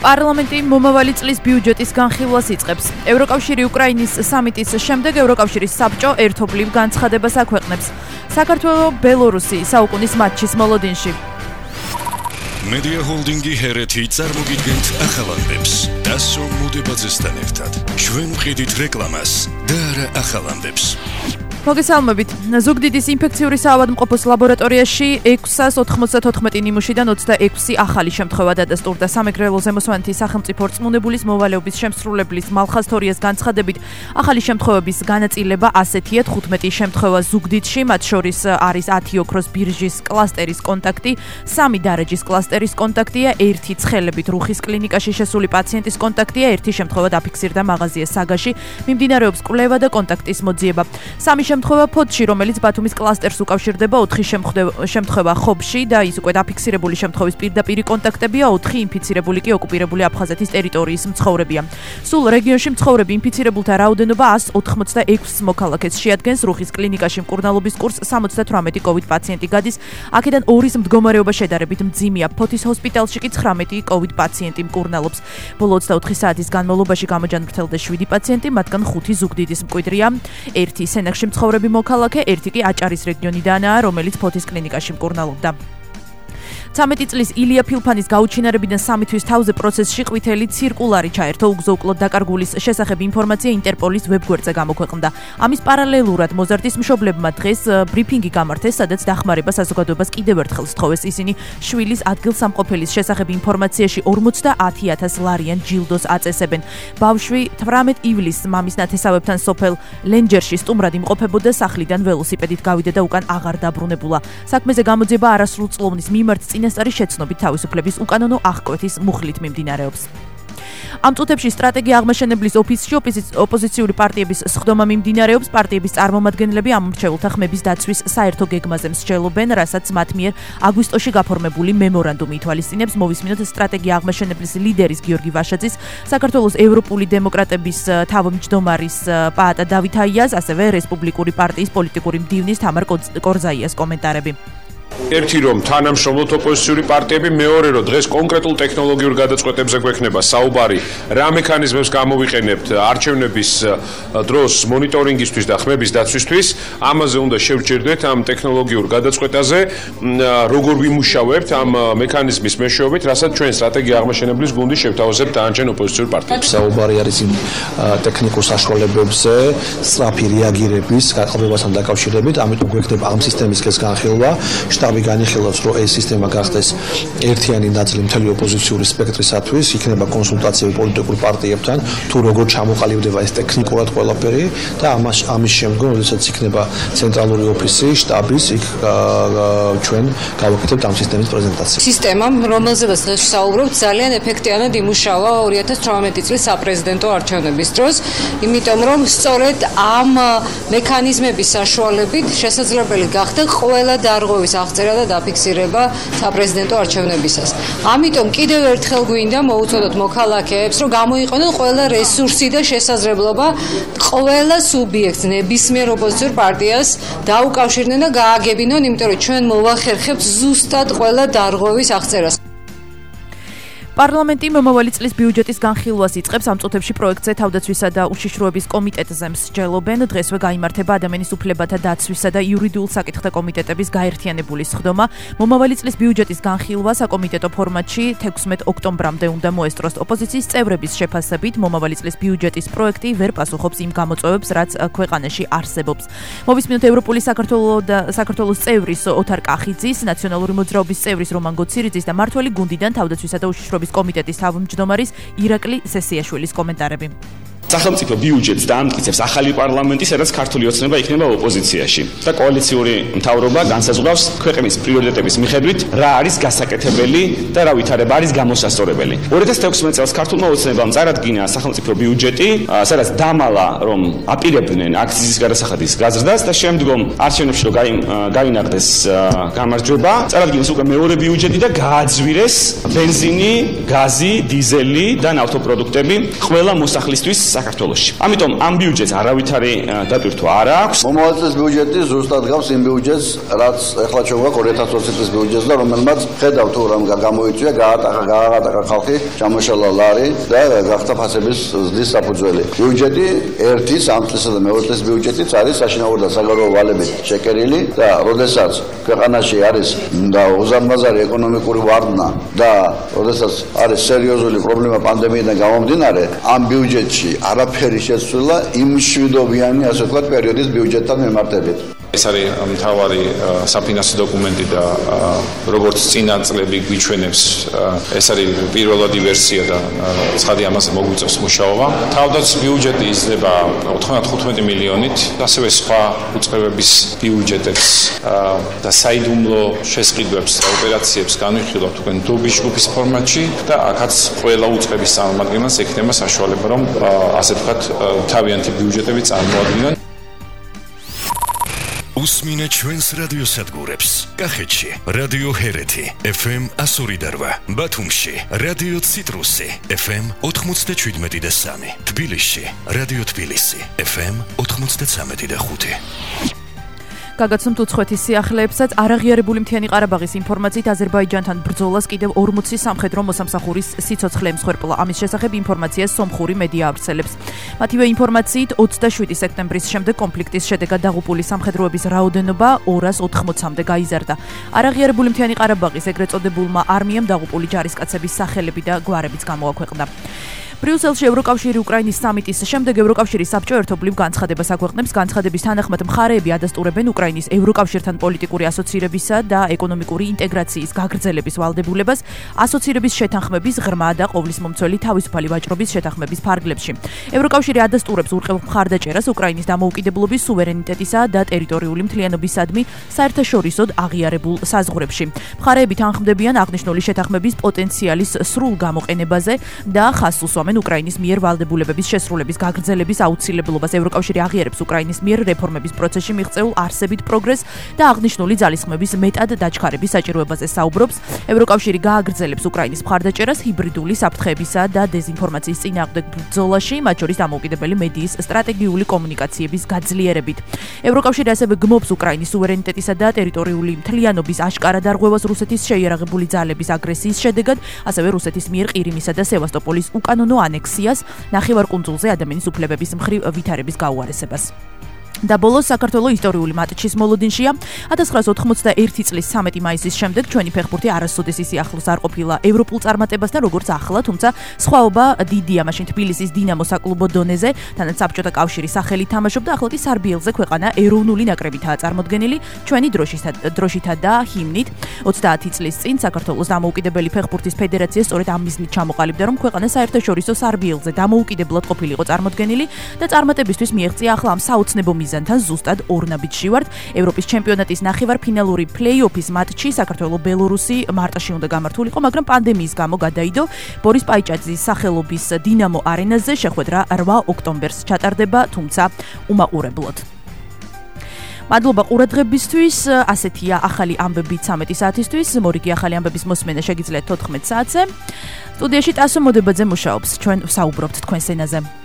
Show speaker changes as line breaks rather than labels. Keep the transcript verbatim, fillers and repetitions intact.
პარლამენტი მომავალი წლის ბიუჯეტის განხილვას იწყებს. ევროკავშირი უკრაინის სამიტის შემდეგ ევროკავშირის საბჭო ერთობლივ განცხადებას აქვეყნებს. საქართველო ბელორუსი საუკუნის მატჩის მოლოდინში.
Media Holdingi ჰერეთი წარმოგიდგენთ ახალამდებს. დასო მოდებაძესთან ერთად. ჩვენ ვყიდით რეკლამას და არა ახალამდებს.
მოგესალმებით. ზუგდიდის ინფექციური საავადმყოფოს ლაბორატორიაში ექვსას ოთხმოცდათოთხმეტი ნიმუშიდან ოცდაექვსი ახალი შემთხვევა დადასტურდა. სამეგრელო ზემოსვანეთის სახელმწიფო რწმუნებულის მოვალეობის შემსრულებლის მალხაზთორიას განცხადებით, ახალი შემთხვევების განაწილება ასეთია: თხუთმეტი შემთხვევა ზუგდიდში, მათ შორის არის ათი ოქროს ბირჟის კლასტერის კონტაქტი, სამი დარეჯის კლასტერის კონტაქტია, ერთი ცხელებით რუხის კლინიკაში შესული პაციენტის კონტაქტია, ერთი შემთხვევა დაფიქსირდა მაღაზია საგაში, მიმდინარეობს კვლევა და კონტაქტის მოძიება. სამი შემთხვევა ფოთში, რომელიც ბათუმის კლასტერს უკავშირდება, ოთხი შემთხვევა ხობში და ის უკვე დაფიქსირებული შემთხვევის პირდაპირი კონტაქტებია, ოთხი ინფიცირებული კი ოკუპირებული აფხაზეთის ტერიტორიის მცხოვრებია. სულ რეგიონში მცხოვრები ინფიცირებულთა რაოდენობა ას ოთხმოცდაექვსს მოქალაქეს შეადგენს. რუხის კლინიკაში მკურნალობის კურსს სამოცდათვრამეტი კოვიდ პაციენტი გადის, აქედან ორის მდგომარეობა შედარებით მძიმეა. ფოთის ჰოსპიტალში კი ცხრამეტი კოვიდ პაციენტი მკურნალობს. ბოლო ოცდაოთხი საათის განმავლობაში გამოჯანმრთელდა შვიდი პაციენტი, მათგან ხუთი ზუგდიდის მკვიდრია, ერთი სენაკში მცხოვრები მოქალაქე, ერთი კი აჭარის რეგიონიდანაა, რომელიც ფოთის კლინიკაში მკურნალობდა. ცამეტი წლის ილია ფილფანის გაუჩინარებიდან სამი თვის თავზე პროცესში ყვითელი ცირკულარი ჩაერთო. უგზო-უკლოდ დაკარგულის შესახებ ინფორმაცია ინტერპოლის ვებგვერდზე გამოქვეყნდა. ამის პარალელურად მოზარდის მშობლებმა დღეს ბრიფინგი გამართეს, სადაც დახმარება საზოგადოებას კიდევ ერთხელ სთხოვეს. ისინი შვილის ადგილსამყოფელის შესახებ ინფორმაციაში ორმოცდაათი ათას ლარიან ჯილდოს აწესებენ. ბავშვი თვრამეტ ივლისს მამის ნათესავებთან სოფელ ლენჯერში სტუმრად იმყოფებოდა, სახლიდან ველოსიპედით გავიდა და უკან აღარ დაბრუნებულა. საქმეზე გამოძიება არასრულწლოვნის მიმართ წინასწარი შეცნობით თავისუფლების უკანონო აღკვეთის მუხლით მიმდინარეობს. ამ წუთებში სტრატეგია აღმაშენებლის ოფისში ოპოზიციური პარტიების სხდომა მიმდინარეობს. პარტიების წარმომადგენლები ამორჩეულთა ხმების დაცვის საერთო გეგმაზე მსჯელობენ, რასაც მათ მიერ აგვისტოში გაფორმებული მემორანდუმი ითვალისწინებს. მოვისმინოთ სტრატეგია აღმაშენებლის ლიდერის გიორგი ვაშაძის, საქართველოს ევროპული დემოკრატების თავმჯდომარის პაატა დავით აიას, ასევე რესპუბლიკური პარტიის პოლიტიკური მდივნის თამარ კორზაიას კომენტარები.
ერთი რომ თანამშრომლობთ ოპოზიციური პარტიები, მეორე რომ დღეს კონკრეტულ ტექნოლოგიურ გადაწყვეტებზე გვექნება საუბარი, რა მექანიზმებს გამოვიყენებთ არჩევნების დროს მონიტორინგისთვის და ხმების დაცვისთვის, ამაზე უნდა შევჭირდეთ ამ ტექნოლოგიურ გადაწყვეტაზე, როგორ ვიმუშავებთ ამ მექანიზმის მეშვეობით, რასაც ჩვენ სტრატეგია აღმაშენებლის გუნდი შევთავაზებთ დანარჩენ ოპოზიციური პარტიებს.
საუბარი არის იმ ტექნიკურ საშუალებებზე, სწრაფი რეაგირების გაყალბებასთან დაკავშირებით, ამიტომ გვექნება ამ სისტემის განხილვა. შტაბი განიხილავს, რომ ეს სისტემა გახდეს ერთიანი ნაწილი მთელი ოპოზიციური სპექტრისათვის, იქნება კონსულტაციები პოლიტიკურ პარტიებთან, თუ როგორ ჩამოყალიბდება ეს ტექნიკურად ყველაფერი და ამას ამის შემდგომ, როდესაც იქნება ცენტრალური ოფისი, შტაბის, იქ ჩვენ გავაკეთებთ ამ სისტემის პრეზენტაცია.
სისტემა, რომელზეც დღეს ვსაუბრობთ, ძალიან ეფექტიანად იმუშავა ორი ათას თვრამეტი წლის საპრეზიდენტო არჩევნების დროს, იმიტომ რომ სწორედ ამ მექანიზმების საშუალებით შესაძლებელი გახდა ყველა დარღვევის აღწერა და დაფიქსირება საპრეზიდენტო არჩევნებისას. ამიტომ კიდევ ერთხელ გვინდა მოუწოდოთ მოქალაქეებს, რომ გამოიყენონ ყველა რესურსი და შესაძლებლობა ყველა სუბიექტს, ნებისმიერ ოპოზიციურ პარტიას დაუკავშირდნენ და გააგებინონ, იმიტომ რომ ჩვენ მოვახერხებთ ზუსტად ყველა დარღვევის აღწერას.
პარლამენტი მომავალი წლის ბიუჯეტის განხილვას იწყებს. ამ წუთებში პროექტზე თავდაცვისა და უშიშროების კომიტეტზე მსჯელობენ. დღესვე გაიმართება ადამიანის უფლებათა დაცვისა და იურიდიულ საკითხთა კომიტეტების გაერთიანებული სხდომა. მომავალი წლის ბიუჯეტის განხილვა საკომიტეტო ფორმატში თექვსმეტ ოქტომბრამდე უნდა მოესწროს. ოპოზიციის წევრების შეფასებით, მომავალი წლის ბიუჯეტის პროექტი ვერ პასუხობს იმ გამოწვევებს, რაც ქვეყანაში არსებობს. მოვისმინოთ ევროპული საქართველოს და საქართველოს წევრის ოთარ კახიძის, ნაციონალური მოძრაობის წევრის რომან გოცირიძის და მართველი გუნდიდან თავდაცვისა და უშიშროების კომიტეტის თავმჯდომარის ირაკლი სესიაშვილის კომენტარები.
სახელმწიფო ბიუჯეტს დაამტკიცებს ახალი პარლამენტი, სადაც ქართული ოცნება იქნება ოპოზიციაში და კოალიციური მთავრობა განსაზღვრავს ქვეყნის პრიორიტეტების მიხედვით რა არის გასაკეთებელი და რა ვითარება არის გამოსასწორებელი. ორი ათას თექვსმეტ წელს ქართულმა ოცნებამ წარადგინა სახელმწიფო ბიუჯეტი, სადაც დამალა რომ აპირებდნენ აქციის გადასახადის გაზრდას და შემდგომ არჩევნებში რომ გაინაღდეს გამარჯვება, წარადგინეს უკვე მეორე ბიუჯეტი და გააძვირეს ბენზინი, გაზი, დიზელი და ნავთობპროდუქტები ყველა მოსახლისთვის საქართველოში. ამიტომ ამ ბიუჯეტს არავითარი დატვირთვა არ აქვს.
მომავალ წლის ბიუჯეტი ზუსტად გავს იმ ბიუჯეტს, რაც ეხლა ჩვენგვაქვს ორი ათას ოცი წლის ბიუჯეტს და რომელმაც ხედავ თუ რამ გამოიწვია, გაატახა გაატახა ხალხი, ჩამოშალა ლარი და გახდა ფასების ზრდის საფუძველი. ბიუჯეტი ერთი სამ წლისა და მეორე წლის ბიუჯეტიც არის საშინაო და საგარეო ვალებით შეკერილი და როდესაც ქვეყანაში არის და უზარმაზარი ეკონომიკური ვარდნა და როდესაც არის სერიოზული პრობლემა პანდემიიდან გამომდინარე, ამ ბიუჯეტში არაფერი შეცვლა იმ მშვიდობიანი, ასე ვთქვათ, პერიოდის ბიუჯეტთან მიმართებით.
ეს არის მთავარი საფინანსო დოკუმენტი და როგორც წინა წლები გვიჩვენებს, ეს არის პირველადი ვერსია და ცხადი ამაზე მოგვიწევს მუშაობა. თავდაც ბიუჯეტი იზრდება ოთხმოცდახუთმეტი მილიონით, ასევე სხვა უწყებების ბიუჯეტებს და საიდუმლო შესყიდვებს და ოპერაციებს განვიხილავთ თქვენ დობის ჯგუფის ფორმატში და აქაც ყველა უწყების წარმომადგენელს ექნება საშუალება, რომ ასე ვთქვათ, თავიანთი ბიუჯეტები წარმოადგინონ.
უსმინეთ ჩვენს რადიოსადგურებს. კახეთში რადიო ჰერეთი ეფ ემ εκατო ორი და რვა, ბათუმში რადიო ციტრუსი ეფ ემ ოთხმოცდაშვიდმეტი და სამი, თბილისში რადიო თბილისი ეფ ემ ოთხმოცდაცამეტი და ხუთი.
გაგაცნობთ უცხოეთის სიახლეებსაც არაღიარებული მთიანი ყარაბაღის ინფორმაციით აზერბაიჯანთან ბრძოლას კიდევ ორმოცი სამხედრო მოსამსახურის სიცოცხლე ემსხვერპლა. ამის შესახებ ინფორმაციას სომხური მედია ავრცელებს. მათივე ინფორმაციით ოცდაშვიდი სექტემბრის შემდეგ კონფლიქტის შედეგად დაღუპული სამხედროების რაოდენობა ორას ოთხმოცამდე გაიზარდა. არაღიარებული მთიანი ყარაბაღის ეგრეთ წოდებულმა არმიამ დაღუპული ჯარისკაცების სახელები და გვარებიც გამოაქვეყნა. ბრიუსელში ევროკავშირი უკრაინის სამიტის შემდეგ ევროკავშირის საბჭო ერთობლივ განცხადებას აქვეყნებს. განცხადების თანახმად მხარეები ადასტურებენ უკრაინის ევროკავშირთან პოლიტიკური ასოცირებისა და ეკონომიკური ინტეგრაციის გაგრძელების ვალდებულებას ასოცირების შეთანხმების ღრმა და ყოვლისმომცველი თავისუფალი ვაჭრობის შეთანხმების ფარგლებში. ევროკავშირი ადასტურებს ურყევ მხარდაჭერას უკრაინის დამოუკიდებლობის, სუვერენიტეტისა და ტერიტორიული მთლიანობისადმი საერთაშორისოდ აღიარებულ საზღვრებში. მხარეები თანხმდებიან აღნიშნული შეთანხმების პოტენციალის სრულ გამოყენებაზე და ხაზს უსვამენ უკრაინის მიერ ვალდებულებების შესრულების გაგრძელების აუცილებლობას. ევროკავშირი აღიარებს უკრაინის მიერ რეფორმების პროცესში მიღწეულ არსებით პროგრესს და აღნიშნული ძალისხმების მეტად დაჩქარების საჭიროებაზე საუბრობს. ევროკავშირი გააგრძელებს უკრაინის მხარდაჭერას ჰიბრიდული საფრთხეებისა და დეზინფორმაციის წინააღმდეგ ბრძოლაში, მათ შორის დამოუკიდებელი მედიის სტრატეგიული კომუნიკაციების გაძლიერებით. ევროკავშირი ასევე გმობს უკრაინის სუვერენიტეტისა და ტერიტორიული მთლიანობის აშკარა დარღვევას რუსეთის შეიარაღებული ძალების აგრესიის შედეგად, ასევე რუსეთის მიერ ყირიმისა და სევასტოპოლის უკანონო ანექსიას, ნახევარკუნძულზე ადამიანის უფლებების მხრივ ვითარების გაუარესებას. და ბოლოს საქართველოს ისტორიული მატჩის მოლოდინშია. ათას ცხრაას ოთხმოცდაერთი წლის სამეტი მაისის შემდეგ ჩვენი ფეხბურთი არასოდეს ისე ახლოს არ ყოფილა ევროპულ წარმატებასთან, როგორც ახლა, თუმცა სხვაობა დიდია. მაშინ თბილისის დინამო საკლუბო დონეზე, თანაც საბჭოთა კავშირის სახელით თამაშობდა, ახლა კი სარბიელზე ქვეყანა ეროვნული ნაკრებითაა წარმოდგენილი, ჩვენი დროშითა და ჰიმნით. ოცდაათი წლის წინ საქართველოს დამოუკიდებელი ფეხბურთის ფედერაცია სწორედ ამ მიზნით ჩამოყალიბდა, რომ ქვეყანა საერთაშორისო სარბიელზე დამოუკიდებლად ყოფილიყო წარმოდგენილი და წარმატებისთვის მიაღწია ახლა ამ საოცნებო მიზანთან ზუსტად ორნაბიჯში ვართ. ევროპის ჩემპიონატის ნახევარფინალური პლეი-ოფის მატჩი საქართველოს ბელორუსი მარტში უნდა გამართულიყო, მაგრამ პანდემიის გამო გადაიდო. ბორის პაიჭაძის სახელობის დინამო არენაზე შეხვედრა რვა ოქტომბერს ჩატარდება, თუმცა უმაყურებლად. მადლობა ყურადღებისთვის. ასეთია ახალი ამბები ცამეტი საათისთვის. მორიგი ახალი ამბების მოსმენა შეგიძლიათ თოთხმეტ საათზე. სტუდიაში ტასო მოდებაძე მუშაობს. ჩვენ ვსაუბრობთ თქვენს ენაზე.